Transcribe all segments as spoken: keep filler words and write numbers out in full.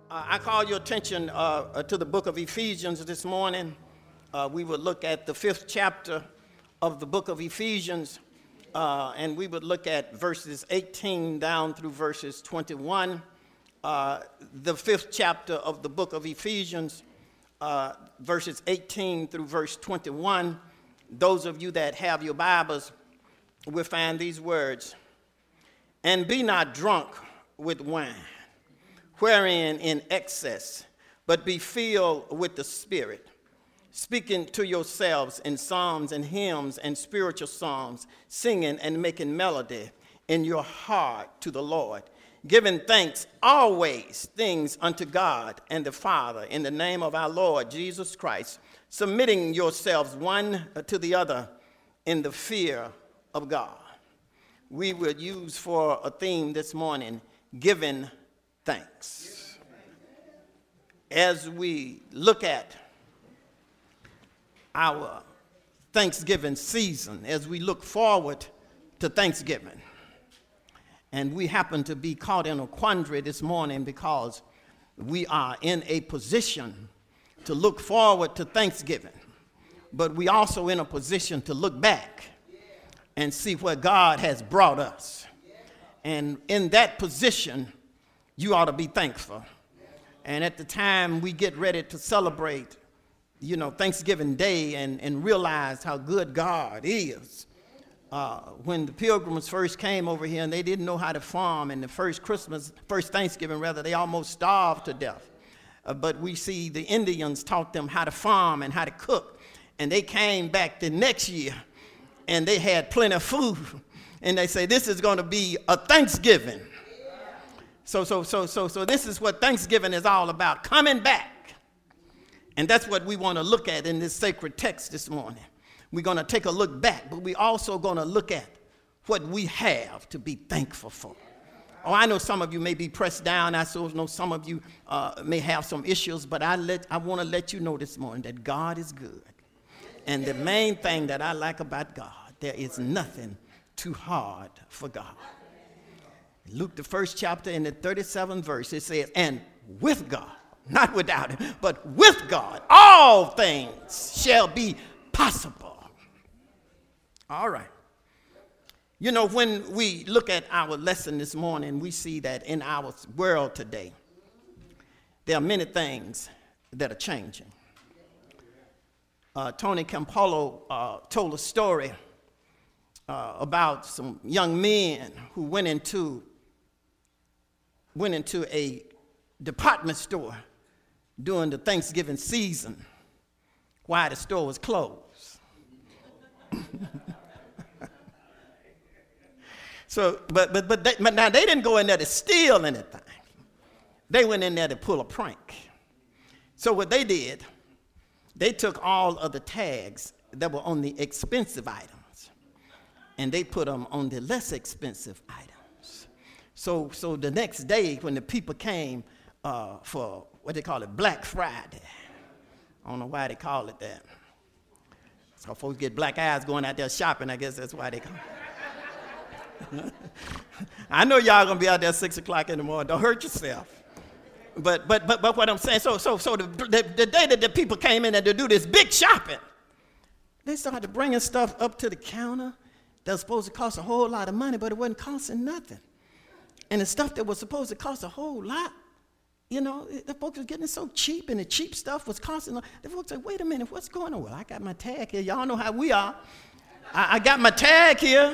Uh, I call your attention uh, to the book of Ephesians this morning. Uh, we would look at the fifth chapter of the book of Ephesians, uh, and we would look at verses eighteen down through verses twenty-one. Uh, the fifth chapter of the book of Ephesians, uh, verses eighteen through verse twenty-one. Those of you that have your Bibles will find these words. And be not drunk with wine, wherein in excess, but be filled with the Spirit, speaking to yourselves in psalms and hymns and spiritual songs, singing and making melody in your heart to the Lord, giving thanks always things unto God and the Father in the name of our Lord Jesus Christ, submitting yourselves one to the other in the fear of God. We will use for a theme this morning, giving thanks. As we look at our Thanksgiving season, as we look forward to Thanksgiving, and we happen to be caught in a quandary this morning because we are in a position to look forward to Thanksgiving, but we also in a position to look back and see where God has brought us. And in that position, you ought to be thankful. And at the time we get ready to celebrate, you know, Thanksgiving Day and, and realize how good God is. Uh, when the Pilgrims first came over here and they didn't know how to farm, and the first Christmas, first Thanksgiving rather, they almost starved to death. Uh, but we see the Indians taught them how to farm and how to cook. And they came back the next year and they had plenty of food. And they say, this is going to be a Thanksgiving. So, so, so, so, so this is what Thanksgiving is all about, coming back. And that's what we want to look at in this sacred text this morning. We're going to take a look back, but we're also going to look at what we have to be thankful for. Oh, I know some of you may be pressed down. I so know some of you uh, may have some issues, but I, let, I want to let you know this morning that God is good. And the main thing that I like about God, there is nothing too hard for God. Luke, the first chapter, in the thirty-seventh verse, it says, and with God, not without him, but with God, all things shall be possible. All right. You know, when we look at our lesson this morning, we see that in our world today, there are many things that are changing. Uh, Tony Campolo uh, told a story uh, about some young men who went into went into a department store during the Thanksgiving season while the store was closed. so, but but but, they, but now they didn't go in there to steal anything. They went in there to pull a prank. So what they did, they took all of the tags that were on the expensive items, and they put them on the less expensive items. So, so the next day when the people came uh, for what they call it, Black Friday, I don't know why they call it that. So folks get black eyes going out there shopping. I guess that's why they call it. I know y'all gonna be out there six o'clock in the morning. Don't hurt yourself. But but but but what I'm saying, so so so the, the the day that the people came in and to do this big shopping, they started bringing stuff up to the counter that was supposed to cost a whole lot of money, but it wasn't costing nothing. And the stuff that was supposed to cost a whole lot, you know, the folks were getting it so cheap, and the cheap stuff was costing. The folks said, "Wait a minute, what's going on?" Well, I got my tag here. Y'all know how we are. I, I got my tag here.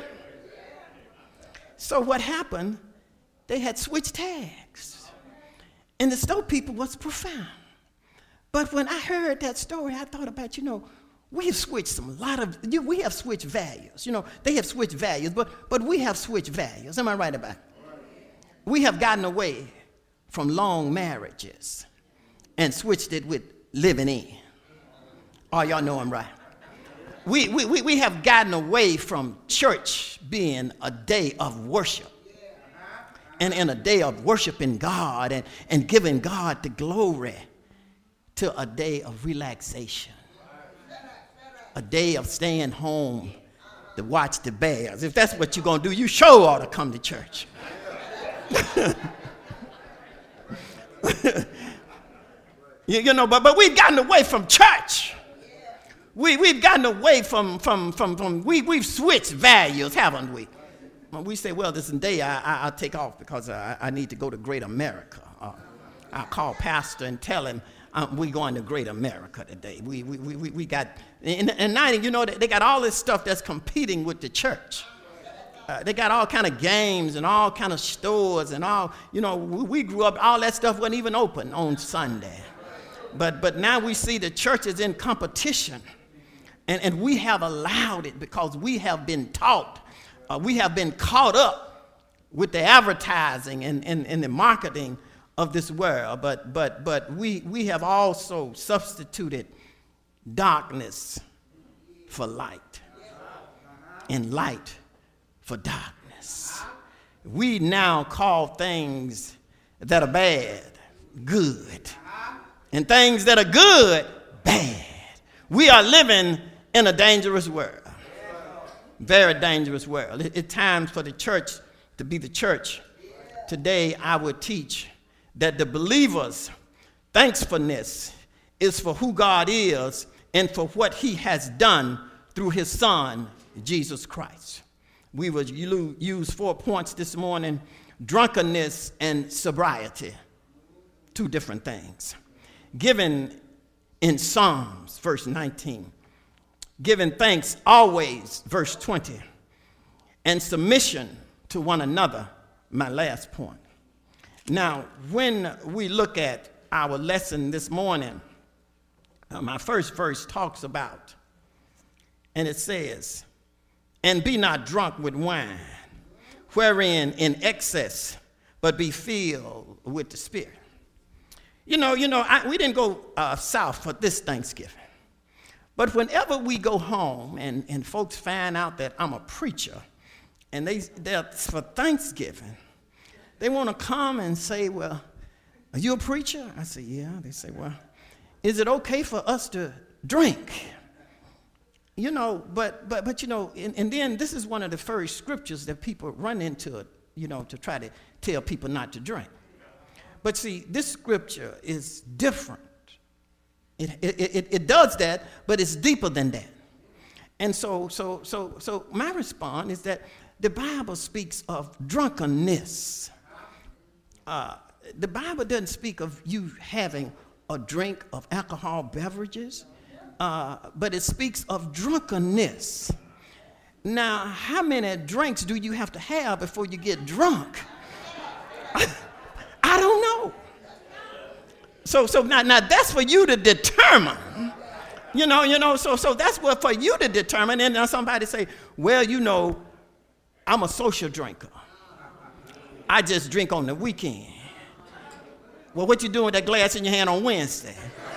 So what happened? They had switched tags. And the store people was profound. But when I heard that story, I thought about, you know, we have switched some, a lot of, we have switched values. You know, they have switched values, but, but we have switched values. Am I right about it? We have gotten away from long marriages and switched it with living in. Oh, y'all know I'm right. We, we, we, we have gotten away from church being a day of worship. And in a day of worshiping God and, and giving God the glory, to a day of relaxation, a day of staying home to watch the Bears. If that's what you're going to do, you sure ought to come to church. You, you know, but, but we've gotten away from church. We, we've gotten away from, from, from, from we, we've switched values, haven't we? When we say, well, this day I, I, I'll take off because I, I need to go to Great America. Uh, I'll call pastor and tell him um, we're going to Great America today. We, we, we, we got, and, and now, you know, they got all this stuff that's competing with the church. Uh, they got all kind of games and all kind of stores and all, you know, we, we grew up, all that stuff wasn't even open on Sunday. But, but now we see the church is in competition. And, and we have allowed it because we have been taught, uh, we have been caught up with the advertising and, and, and the marketing of this world. But, but, but we, we have also substituted darkness for light and light for darkness. We now call things that are bad good, and things that are good bad. We are living in a dangerous world, very dangerous world. It, it's time for the church to be the church. Today I would teach that the believer's thankfulness is for who God is and for what he has done through his son, Jesus Christ. We will use four points this morning: drunkenness and sobriety, two different things. Given in Psalms, verse nineteen, giving thanks always, verse twenty, and submission to one another, my last point. Now, when we look at our lesson this morning, uh, my first verse talks about, and it says, and be not drunk with wine, wherein in excess, but be filled with the Spirit. You know, you know, I, we didn't go uh, south for this Thanksgiving. But whenever we go home and, and folks find out that I'm a preacher, and they, they're for Thanksgiving, they want to come and say, well, are you a preacher? I say, yeah. They say, well, is it okay for us to drink? You know, but, but, but you know, and, and then this is one of the first scriptures that people run into, you know, to try to tell people not to drink. But see, this scripture is different. It, it, it, it does that, but it's deeper than that. And so, so, so, so my response is that the Bible speaks of drunkenness. Uh, the Bible doesn't speak of you having a drink of alcohol beverages, uh, but it speaks of drunkenness. Now, how many drinks do you have to have before you get drunk? I don't know. So, so now, now that's for you to determine. You know, you know, so, so that's what for you to determine. And now somebody say, well, you know, I'm a social drinker. I just drink on the weekend. Well, what you doing with that glass in your hand on Wednesday?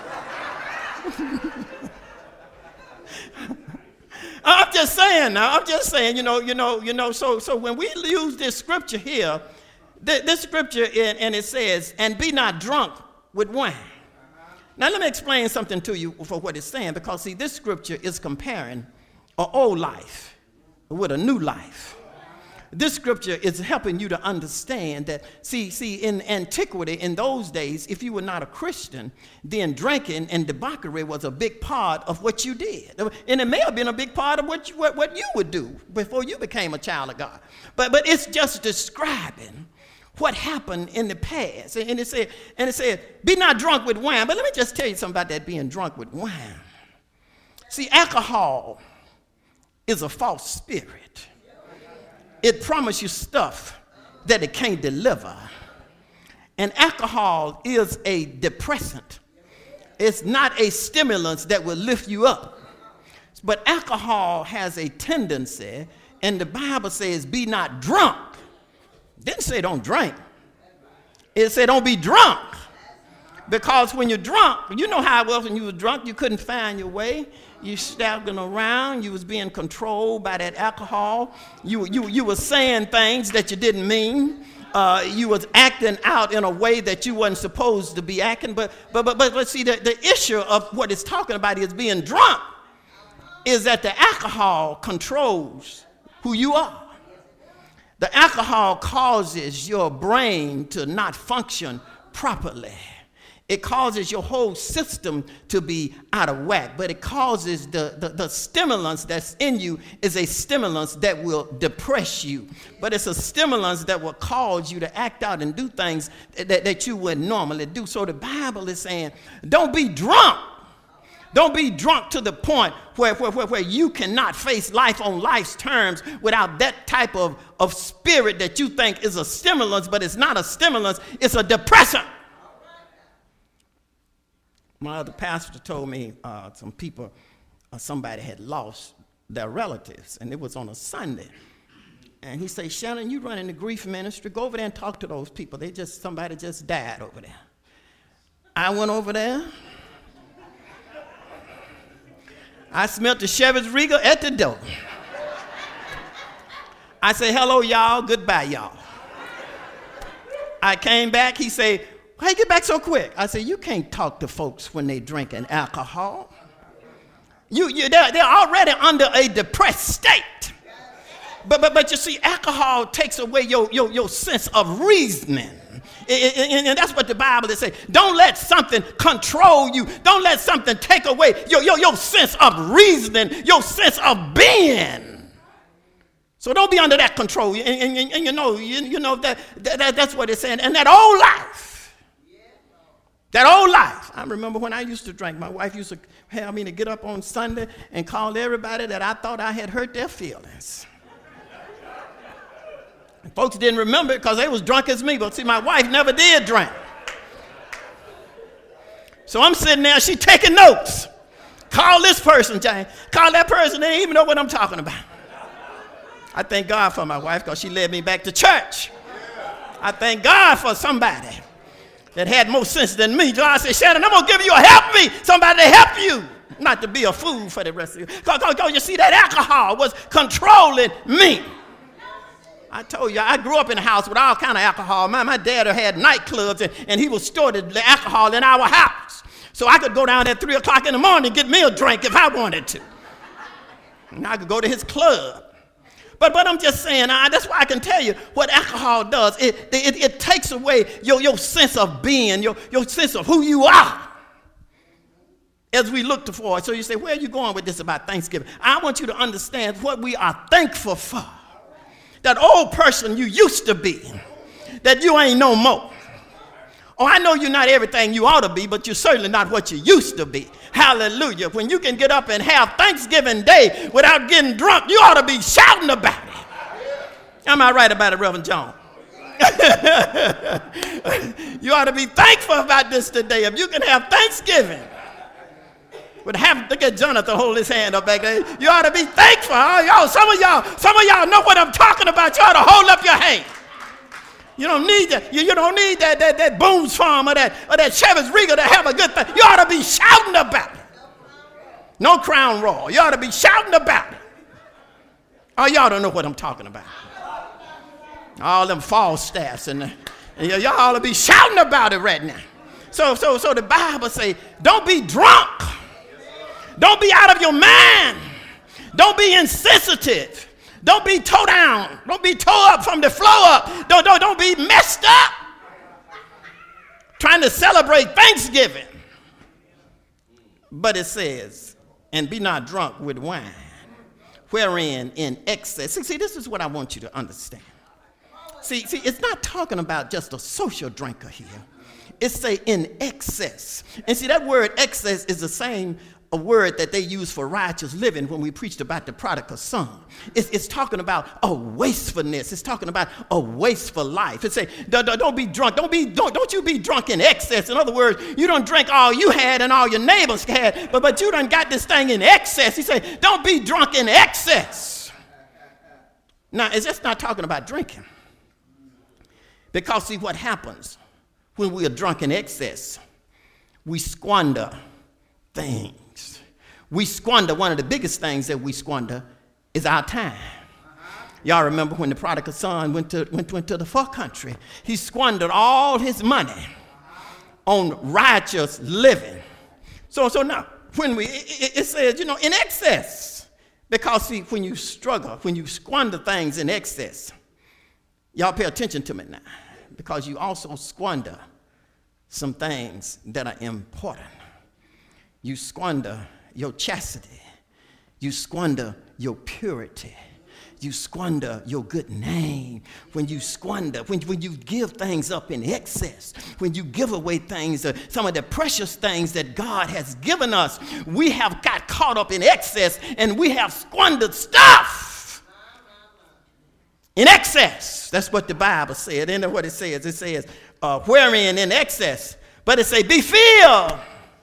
I'm just saying now, I'm just saying, you know, you know, you know, so, so when we use this scripture here, th- this scripture, in, and it says, and be not drunk with wine. Now, let me explain something to you for what it's saying, because, see, this scripture is comparing an old life with a new life. This scripture is helping you to understand that, see, see, in antiquity, in those days, if you were not a Christian, then drinking and debauchery was a big part of what you did. And it may have been a big part of what you, what, what you would do before you became a child of God. But, but it's just describing what happened in the past. And it said, and it said, be not drunk with wine. But let me just tell you something about that being drunk with wine. See, alcohol is a false spirit. It promises you stuff that it can't deliver. And alcohol is a depressant. It's not a stimulant that will lift you up. But alcohol has a tendency, and the Bible says, be not drunk. It didn't say don't drink. It said don't be drunk. Because when you're drunk, you know how it was when you were drunk, you couldn't find your way. You staggering around, you was being controlled by that alcohol. You, you, you were saying things that you didn't mean. Uh, you was acting out in a way that you wasn't supposed to be acting. But, but, but, but let's see, the, the issue of what it's talking about is being drunk is that the alcohol controls who you are. The alcohol causes your brain to not function properly. It causes your whole system to be out of whack, but it causes the, the, the stimulus that's in you is a stimulus that will depress you. But it's a stimulus that will cause you to act out and do things that, that you wouldn't normally do. So the Bible is saying, don't be drunk. Don't be drunk to the point where, where, where, where you cannot face life on life's terms without that type of, of spirit that you think is a stimulus, but it's not a stimulus, it's a depressant. My other pastor told me uh, some people, uh, somebody had lost their relatives, and it was on a Sunday. And he said, Shannon, you run in the grief ministry. Go over there and talk to those people. They just, somebody just died over there. I went over there. I smelled the Chivas Regal at the door. I said, hello, y'all. Goodbye, y'all. I came back. He said, why you get back so quick? I said, you can't talk to folks when they drinking alcohol. You, you, they're, they're already under a depressed state. But, but, but you see, alcohol takes away your, your, your sense of reasoning. And, and that's what the Bible is saying. Don't let something control you. Don't let something take away your, your, your sense of reasoning, your sense of being. So don't be under that control. And, and, and, and you know, you, you know that, that that's what it's saying. And that old life. That old life. I remember when I used to drink. My wife used to have me to get up on Sunday and call everybody that I thought I had hurt their feelings. And folks didn't remember it because they was drunk as me. But see, my wife never did drink. So I'm sitting there, she taking notes. Call this person, Jane. Call that person. They didn't even know what I'm talking about. I thank God for my wife because she led me back to church. I thank God for somebody that had more sense than me. God said, Shannon, I'm going to give you a help me, somebody to help you, not to be a fool for the rest of you. Because you see, that alcohol was controlling me. I told you, I grew up in a house with all kind of alcohol. My, my dad had nightclubs, and, and he was stored the alcohol in our house. So I could go down at three o'clock in the morning and get me a drink if I wanted to. And I could go to his club. But, but I'm just saying, uh, that's why I can tell you what alcohol does. It, it, it takes away your, your sense of being, your, your sense of who you are as we look forward. So you say, where are you going with this about Thanksgiving? I want you to understand what we are thankful for. That old person you used to be, that you ain't no more. Oh, I know you're not everything you ought to be, but you're certainly not what you used to be. Hallelujah. When you can get up and have Thanksgiving Day without getting drunk, you ought to be shouting about it. Am I right about it, Reverend John? You ought to be thankful about this today. If you can have Thanksgiving with have, look at Jonathan hold his hand up back there. You ought to be thankful. Oh, y'all, some of y'all, some of y'all know what I'm talking about. You ought to hold up your hand. You don't need that. You, you don't need that that that Boone's Farm or that or that Chivas Regal to have a good thing. You ought to be shouting about it. No Crown Royal. You ought to be shouting about it. Oh, y'all don't know what I'm talking about. All them Falstaffs and, and y'all ought to be shouting about it right now. So so so the Bible say, don't be drunk. Don't be out of your mind. Don't be insensitive. Don't be towed down. Don't be towed up from the floor up. Don't, don't, don't be messed up trying to celebrate Thanksgiving. But it says, and be not drunk with wine, wherein in excess. See, see, this is what I want you to understand. See, see, it's not talking about just a social drinker here. It's say in excess. And see, that word excess is the same a word that they use for righteous living when we preached about the prodigal son. It's, it's talking about a wastefulness. It's talking about a wasteful life. It's saying, don't, don't be drunk. Don't be don't, don't you be drunk in excess. In other words, you don't drink all you had and all your neighbors had, but, but you done got this thing in excess. He said, don't be drunk in excess. Now, it's just not talking about drinking. Because see what happens when we are drunk in excess, we squander things. We squander, one of the biggest things that we squander is our time. Y'all remember when the prodigal son went to, went, went to the far country. He squandered all his money on righteous living. So, so now, when we, it, it says, you know, in excess. Because see, when you struggle, when you squander things in excess, y'all pay attention to me now. Because you also squander some things that are important. You squander your chastity. You squander your purity. You squander your good name. When you squander, when, when you give things up in excess, when you give away things, uh, some of the precious things that God has given us, we have got caught up in excess and we have squandered stuff in excess. That's what the Bible said. And what it says, it says, uh, wherein in excess, but it say, be filled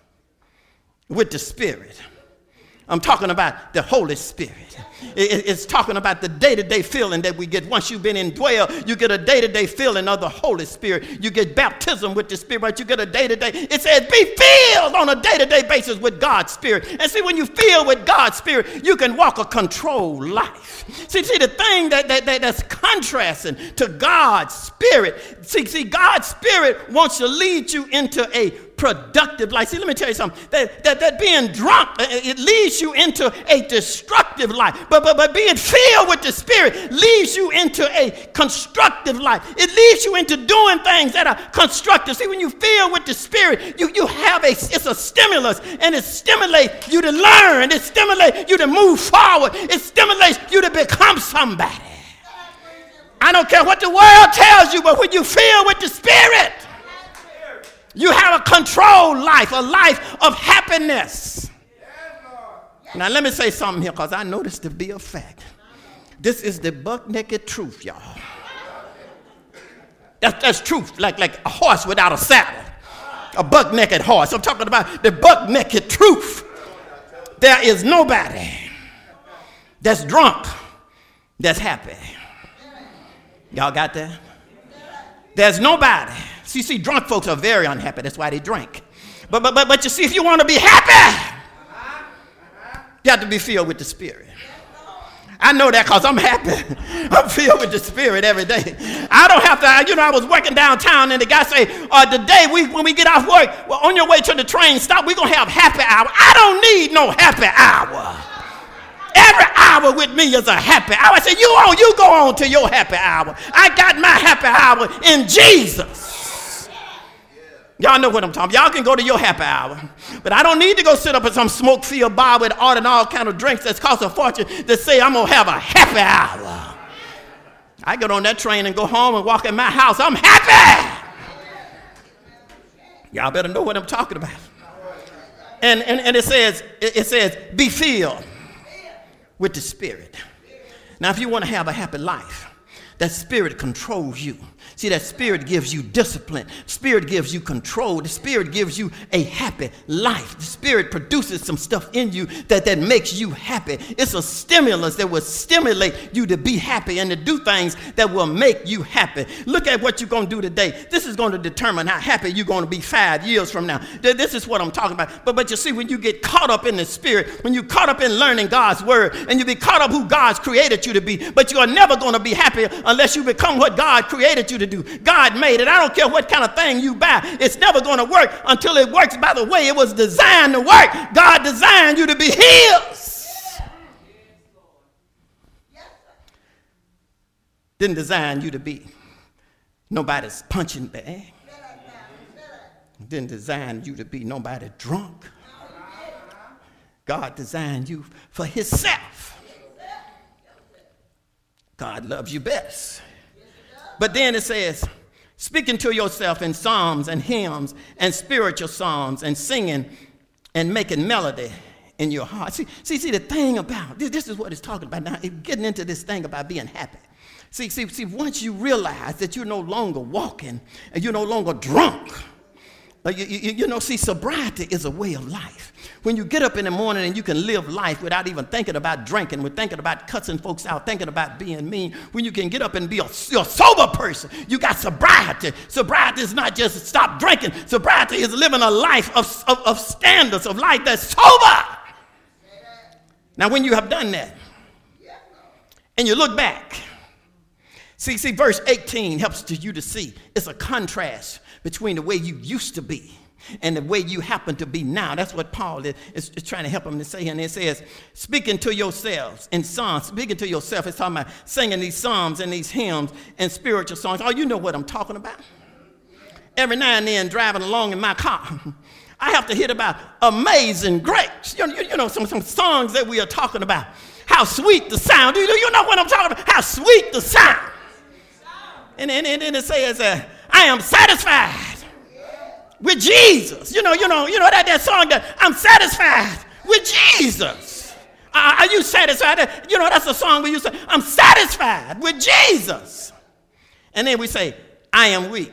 with the Spirit. I'm talking about the Holy Spirit. It's talking about the day-to-day feeling that we get. Once you've been indwelled, you get a day-to-day feeling of the Holy Spirit. You get baptism with the Spirit. You get a day-to-day. It says be filled on a day-to-day basis with God's Spirit. And see, when you feel with God's Spirit, you can walk a controlled life. See, see the thing that, that, that that's contrasting to God's Spirit. See, see, God's Spirit wants to lead you into a productive life. See, let me tell you something. That, that, that being drunk, it leads you into a destructive life. But, but, but being filled with the Spirit leads you into a constructive life. It leads you into doing things that are constructive. See, when you feel with the Spirit, you, you have a, it's a stimulus, and it stimulates you to learn. It stimulates you to move forward. It stimulates you to become somebody. I don't care what the world tells you, but when you feel with the Spirit, you have a controlled life, a life of happiness. Now, let me say something here, because I know this to be a fact. This is the buck-naked truth, y'all. That's, that's truth, like, like a horse without a saddle. A buck-naked horse. I'm talking about the buck-naked truth. There is nobody that's drunk that's happy. Y'all got that? There's nobody. See, see, drunk folks are very unhappy. That's why they drink. But, but, but, but you see, if you want to be happy, you have to be filled with the Spirit. I know that because I'm happy. I'm filled with the Spirit every day. I don't have to, you know, I was working downtown and the guy say, uh, today we, when we get off work, well, on your way to the train stop, we're going to have happy hour. I don't need no happy hour. Every hour with me is a happy hour. I said, you on, you go on to your happy hour. I got my happy hour in Jesus. Y'all know what I'm talking about. Y'all can go to your happy hour. But I don't need to go sit up at some smoke-filled bar with all and all kind of drinks that's cost a fortune to say I'm going to have a happy hour. I get on that train and go home and walk in my house. I'm happy. Y'all better know what I'm talking about. And, and, and it says, it says, be filled with the Spirit. Now, if you want to have a happy life, that Spirit controls you. See, that Spirit gives you discipline. Spirit gives you control. The Spirit gives you a happy life. The Spirit produces some stuff in you that, that makes you happy. It's a stimulus that will stimulate you to be happy and to do things that will make you happy. Look at what you're going to do today. This is going to determine how happy you're going to be five years from now. This is what I'm talking about. But, but you see, when you get caught up in the Spirit, when you're caught up in learning God's word, and you be caught up who God's created you to be, but you are never going to be happy unless you become what God created you to do. God made it. I don't care what kind of thing you buy. It's never going to work until it works by the way it was designed to work. God designed you to be His. Didn't design you to be nobody's punching bag. Didn't design you to be nobody drunk. God designed you for Himself. God loves you best. But then it says, speaking to yourself in psalms and hymns and spiritual psalms and singing and making melody in your heart. See, see, see the thing about, this, this is what it's talking about now, getting into this thing about being happy. See, see, see, once you realize that you're no longer walking and you're no longer drunk, uh, you, you, you know, see, sobriety is a way of life. When you get up in the morning and you can live life without even thinking about drinking, with thinking about cussing folks out, thinking about being mean, when you can get up and be a, a sober person, you got sobriety. Sobriety is not just stop drinking. Sobriety is living a life of, of, of standards, of life that's sober. Now, when you have done that, and you look back, see, see, verse eighteen helps to you to see it's a contrast between the way you used to be and the way you happen to be now. That's what Paul is, is, is trying to help him to say. And it says, speaking to yourselves in psalms, speaking to yourself, it's talking about singing these psalms and these hymns and spiritual songs. Oh, you know what I'm talking about. every now and then driving along in my car, I have to hit about Amazing Grace. You know, you know some, some songs that we are talking about. How sweet the sound. Do you, you know what I'm talking about? How sweet the sound. And then and, and it says, uh, I am satisfied with Jesus. You know, you know, you know that, that song that I'm satisfied with Jesus. Uh, are you satisfied? You know, that's a song we used to, I'm satisfied with Jesus. And then we say, I am weak.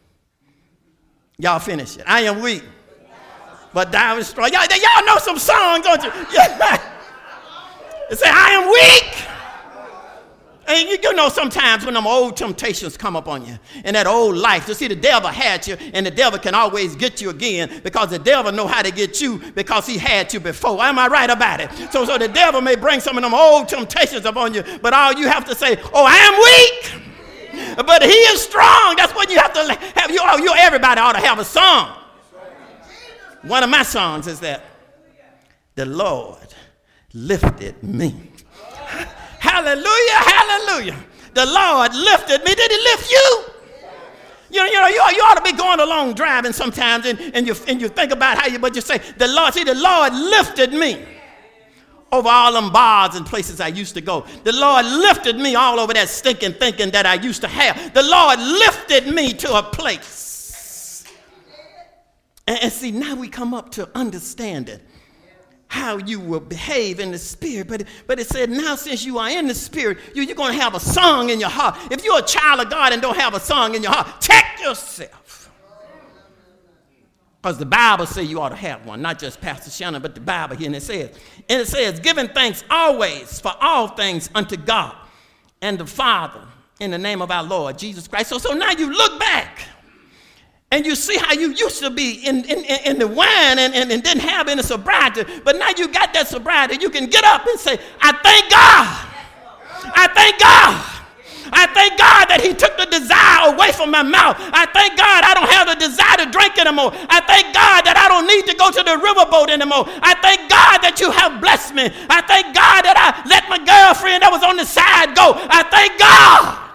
Y'all finish it. I am weak, but thou is strong. Y'all, y'all know some songs, don't you? Yeah. It say, I am weak. And you, you know sometimes when them old temptations come up on you and that old life, you see the devil had you and the devil can always get you again because the devil know how to get you because he had you before. Am I right about it? So, so the devil may bring some of them old temptations upon you, but all you have to say, oh, I am weak, but he is strong. That's what you have to have. You, you everybody ought to have a song. One of my songs is that the Lord lifted me. Hallelujah, hallelujah. The Lord lifted me. Did he lift you? You know, you, know, you, you ought to be going along driving sometimes and, and, you, and you think about how you, but you say, the Lord, see, the Lord lifted me over all them bars and places I used to go. The Lord lifted me all over that stinking thinking that I used to have. The Lord lifted me to a place. And, and see, now we come up to understanding how you will behave in the spirit. But, but it said, now since you are in the spirit, you, you're going to have a song in your heart. If you're a child of God and don't have a song in your heart, check yourself. Because the Bible says you ought to have one, not just Pastor Shannon, but the Bible here. And it says, and it says, giving thanks always for all things unto God and the Father in the name of our Lord Jesus Christ. So, so now you look back. And you see how you used to be in, in, in the wine and, and, and didn't have any sobriety. But now you got that sobriety. You can get up and say, I thank God. I thank God. I thank God that he took the desire away from my mouth. I thank God I don't have the desire to drink anymore. I thank God that I don't need to go to the riverboat anymore. I thank God that you have blessed me. I thank God that I let my girlfriend that was on the side go. I thank God.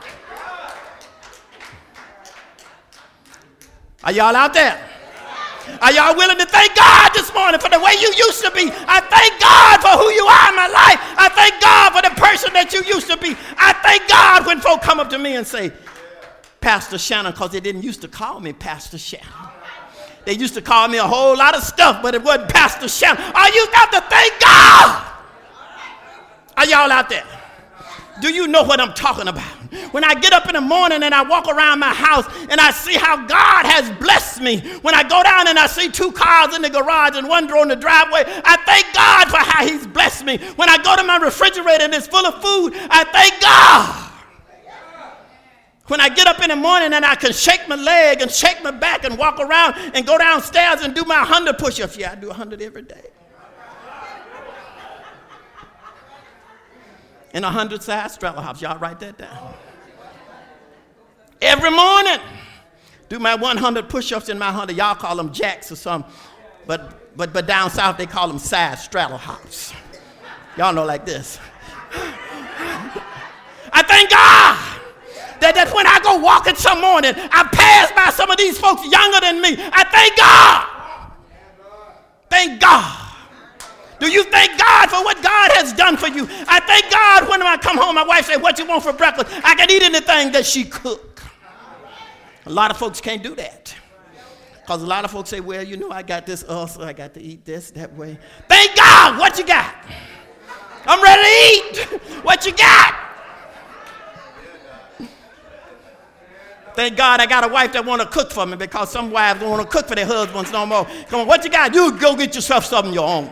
Are y'all out there? Are y'all willing to thank God this morning for the way you used to be? I thank God for who you are in my life. I thank God for the person that you used to be. I thank God when folk come up to me and say, Pastor Shannon, because they didn't used to call me Pastor Shannon. They used to call me a whole lot of stuff, but it wasn't Pastor Shannon. Are you got to thank God? Are y'all out there? Do you know what I'm talking about? When I get up in the morning and I walk around my house and I see how God has blessed me. When I go down and I see two cars in the garage and one door in the driveway, I thank God for how he's blessed me. When I go to my refrigerator and it's full of food, I thank God. When I get up in the morning and I can shake my leg and shake my back and walk around and go downstairs and do my one hundred push-ups. Yeah, I do one hundred every day. And a hundred side straddle hops. Y'all write that down. Every morning, do my one hundred push-ups in my one hundred. Y'all call them jacks or something. But, but, but down south, they call them side straddle hops. Y'all know like this. I thank God that, that when I go walking some morning, I pass by some of these folks younger than me. I thank God. Thank God. Do you thank God for what God has done for you? I thank God when I come home, my wife says, what you want for breakfast? I can eat anything that she cooked. A lot of folks can't do that. Because a lot of folks say, well, you know, I got this ulcer, I got to eat this, that way. Thank God, what you got? I'm ready to eat. What you got? Thank God I got a wife that want to cook for me because some wives don't want to cook for their husbands no more. Come on, what you got? You go get yourself something your own.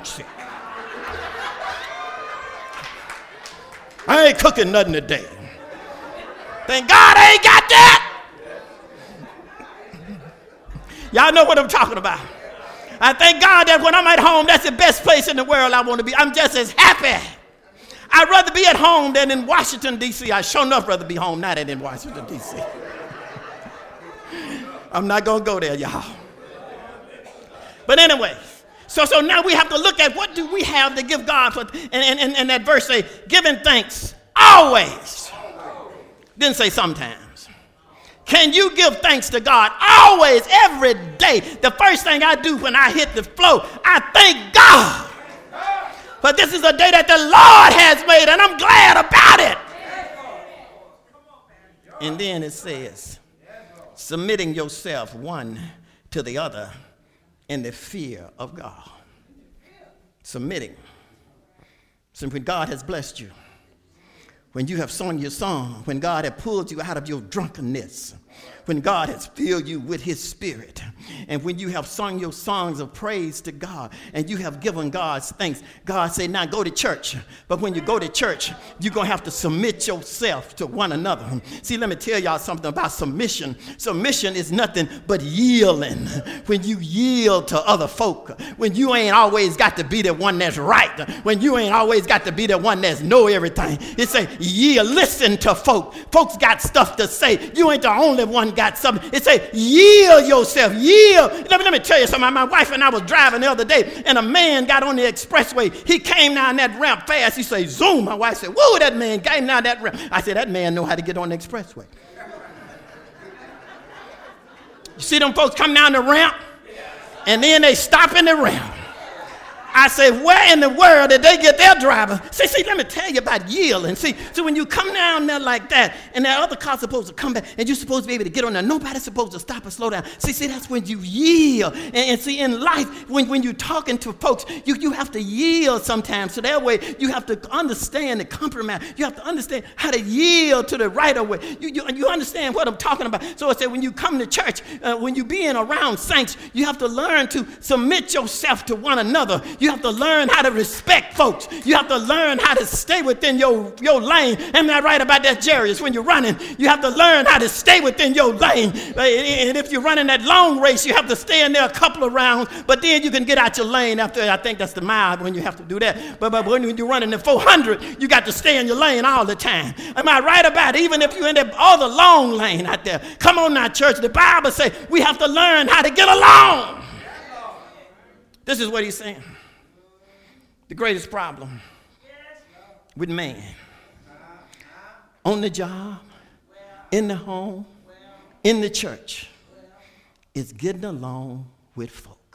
I ain't cooking nothing today. Thank God I ain't got that. Y'all know what I'm talking about. I thank God that when I'm at home, that's the best place in the world I want to be. I'm just as happy. I'd rather be at home than in Washington, D C I sure enough rather be home now than in Washington, D C I'm not going to go there, y'all. But anyway, so so now we have to look at what do we have to give God for, and, and, and that verse say, giving thanks always. Didn't say sometimes. Can you give thanks to God? Always, every day. The first thing I do when I hit the floor, I thank God. But this is a day that the Lord has made, and I'm glad about it. And then it says, submitting yourself one to the other in the fear of God. Submitting. So when God has blessed you, when you have sung your song, when God has pulled you out of your drunkenness, when God has filled you with his spirit, and when you have sung your songs of praise to God, and you have given God's thanks, God said, now go to church. But when you go to church, you're going to have to submit yourself to one another. See, let me tell y'all something about submission. Submission is nothing but yielding. When you yield to other folk, when you ain't always got to be the one that's right, when you ain't always got to be the one that's know everything. It say, yield, listen to folk. Folks got stuff to say. You ain't the only one got something. It say, yield yourself, yield. Let me, let me tell you something. My wife and I was driving the other day, and a man got on the expressway. He came down that ramp fast. He said, zoom. My wife said, whoa, that man came down that ramp. I said, that man know how to get on the expressway. You see them folks come down the ramp, and then they stop in the ramp. I say, where in the world did they get their driver? See, see, let me tell you about yielding. See, so when you come down there like that, and that other car's supposed to come back, and you're supposed to be able to get on there, nobody's supposed to stop or slow down. See, see, that's when you yield. And, and see, in life, when, when you're talking to folks, you, you have to yield sometimes. So that way, you have to understand the compromise. You have to understand how to yield to the right of way. You, you, you understand what I'm talking about. So I said, when you come to church, uh, when you being around saints, you have to learn to submit yourself to one another. You have to learn how to respect folks. You have to learn how to stay within your, your lane. Am I right about that, Jarius? When you're running, you have to learn how to stay within your lane. And if you're running that long race, you have to stay in there a couple of rounds, but then you can get out your lane after, I think that's the mile when you have to do that. But, but when you're running the four hundred, you got to stay in your lane all the time. Am I right about it? Even if you're in the other long lane out there. Come on now, church. The Bible says we have to learn how to get along. This is what he's saying. The greatest problem with man, on the job, in the home, in the church, is getting along with folk.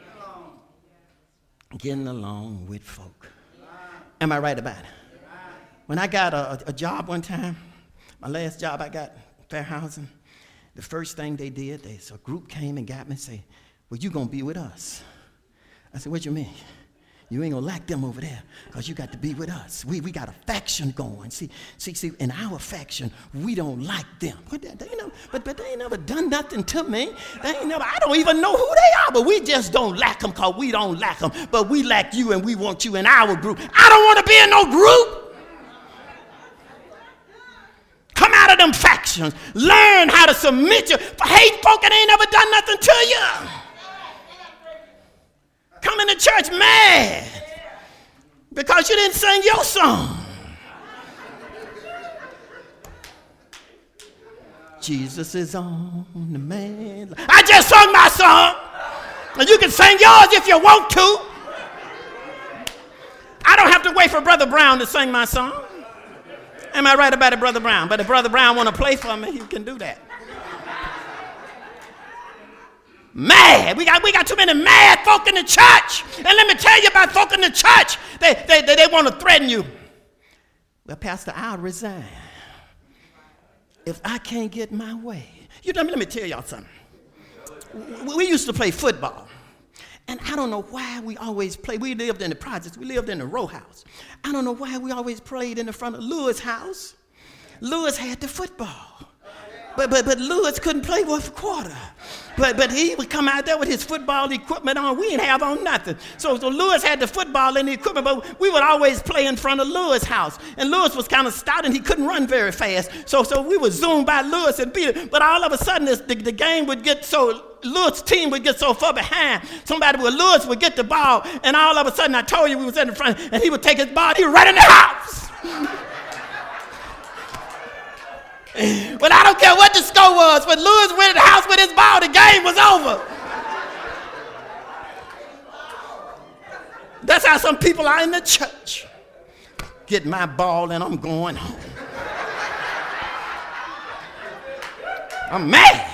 Getting along with folk. Am I right about it? When I got a, a job one time, my last job I got, fair housing, the first thing they did, they, so a group came and got me and said, well, you going to be with us. I said, what you mean? You ain't gonna like them over there because you got to be with us. We we got a faction going. See, see, see, in our faction, we don't like them. But they, they know, but, but they ain't never done nothing to me. They ain't never, I don't even know who they are, but we just don't like them because we don't like them. But we like you and we want you in our group. I don't want to be in no group. Come out of them factions. Learn how to submit you. Hate folk that ain't never done nothing to you. Coming to church mad because you didn't sing your song. Jesus is on the man. I just sung my song. And you can sing yours if you want to. I don't have to wait for Brother Brown to sing my song. Am I right about it, Brother Brown? But if Brother Brown want to play for me, he can do that. Mad. We got we got too many mad folk in the church. And let me tell you about folk in the church. They they they, they want to threaten you. Well, Pastor, I'll resign if I can't get my way. You know, let me tell y'all something. We used to play football. And I don't know why we always played. We lived in the projects. We lived in the row house. I don't know why we always played in the front of Lewis' house. Lewis had the football. But but but Lewis couldn't play with a quarter. But but he would come out there with his football equipment on. We didn't have on nothing. So, so Lewis had the football and the equipment, but we would always play in front of Lewis' house. And Lewis was kind of stout and he couldn't run very fast. So so we would zoom by Lewis and beat it. But all of a sudden this, the, the game would get so, Lewis' team would get so far behind. Somebody with Lewis would get the ball. And all of a sudden I told you we was in the front and he would take his ball. He would run in the house. But I don't care what the score was. When Lewis went in the house with his ball, the game was over. That's how some people are in the church. Get my ball and I'm going home. I'm mad.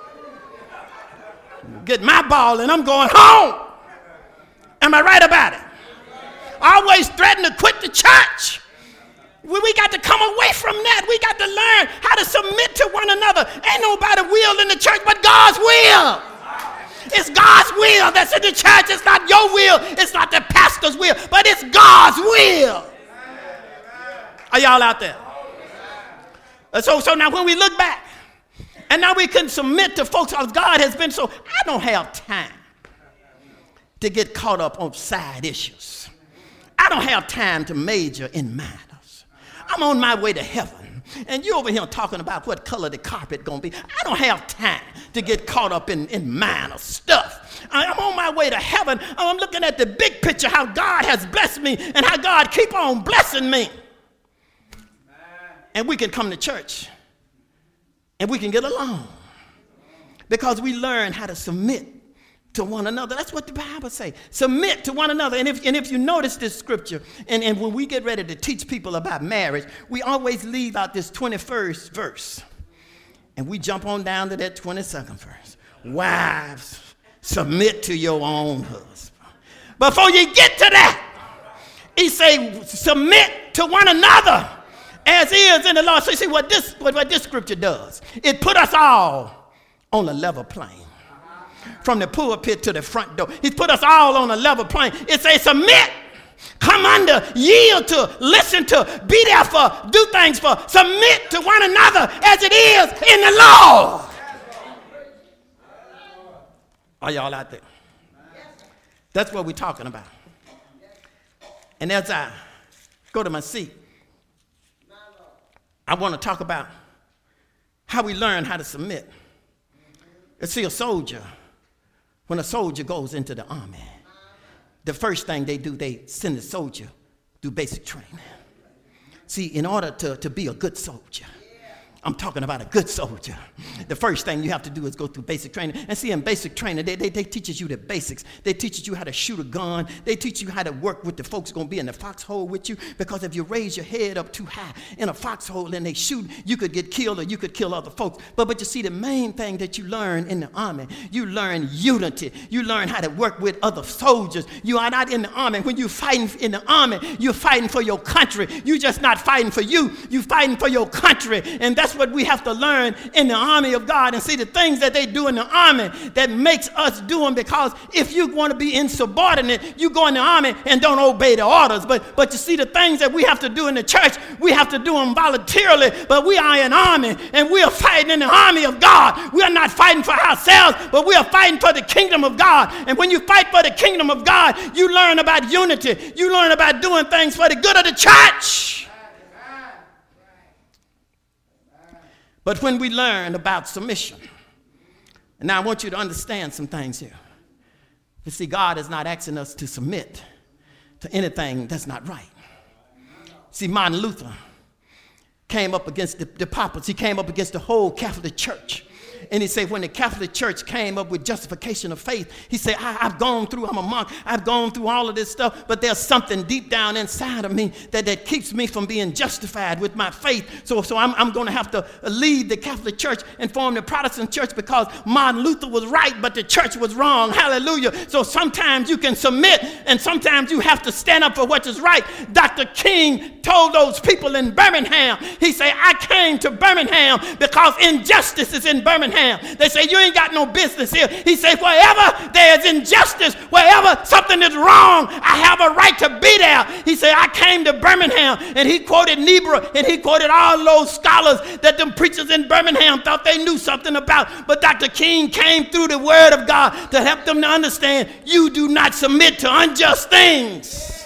Get my ball and I'm going home. Am I right about it? Always threaten to quit the church. We, we got to come away from that. We got to learn how to submit to one another. Ain't nobody will in the church but God's will. It's God's will that's in the church. It's not your will. It's not the pastor's will, but it's God's will. Are y'all out there? So, so now when we look back, and now we can submit to folks because God has been so, I don't have time to get caught up on side issues. I don't have time to major in matters. I'm on my way to heaven. And you over here talking about what color the carpet gonna be. I don't have time to get caught up in, in minor stuff. I'm on my way to heaven. I'm looking at the big picture, how God has blessed me and how God keep on blessing me. And we can come to church and we can get along because we learn how to submit to one another. That's what the Bible says. Submit to one another. And if, and if you notice this scripture, and, and when we get ready to teach people about marriage, we always leave out this twenty-first verse. And we jump on down to that twenty-second verse. Wives, submit to your own husband. Before you get to that, he say, submit to one another as is in the Lord. So you see what this, what, what this scripture does. It put us all on a level plane. From the pulpit to the front door. He's put us all on a level plane. It says submit, come under, yield to, listen to, be there for, do things for, submit to one another as it is in the Lord. Are y'all out there? That's what we're talking about. And as I go to my seat, I want to talk about how we learn how to submit. Let's see, a soldier, when a soldier goes into the army, the first thing they do, they send the soldier through basic training. See, in order to, to be a good soldier, I'm talking about a good soldier. The first thing you have to do is go through basic training. And see, in basic training, they, they, they teaches you the basics. They teaches you how to shoot a gun. They teach you how to work with the folks going to be in the foxhole with you. Because if you raise your head up too high in a foxhole and they shoot, you could get killed or you could kill other folks. But, but you see, the main thing that you learn in the army, you learn unity. You learn how to work with other soldiers. You are not in the army. When you're fighting in the army, you're fighting for your country. You're just not fighting for you. You're fighting for your country. And that's what we have to learn in the army of God. And see, the things that they do in the army that makes us do them, because if you want to be insubordinate, you go in the army and don't obey the orders. But but you see, the things that we have to do in the church, we have to do them voluntarily. But we are an army and we are fighting in the army of God. We are not fighting for ourselves, but we are fighting for the kingdom of God. And when you fight for the kingdom of God, you learn about unity. You learn about doing things for the good of the church. But when we learn about submission, and now I want you to understand some things here. You see, God is not asking us to submit to anything that's not right. See, Martin Luther came up against the, the papas. He came up against the whole Catholic Church. And he said, when the Catholic Church came up with justification of faith, he said, I, I've gone through, I'm a monk, I've gone through all of this stuff, but there's something deep down inside of me that, that keeps me from being justified with my faith. So, so I'm, I'm going to have to leave the Catholic Church and form the Protestant church because Martin Luther was right, but the church was wrong. Hallelujah. So sometimes you can submit and sometimes you have to stand up for what is right. Doctor King told those people in Birmingham, he said, I came to Birmingham because injustice is in Birmingham. They say, you ain't got no business here. He said, wherever there is injustice, wherever something is wrong, I have a right to be there. He said, I came to Birmingham, and he quoted Niebuhr, and he quoted all those scholars that them preachers in Birmingham thought they knew something about. But Doctor King came through the word of God to help them to understand you do not submit to unjust things.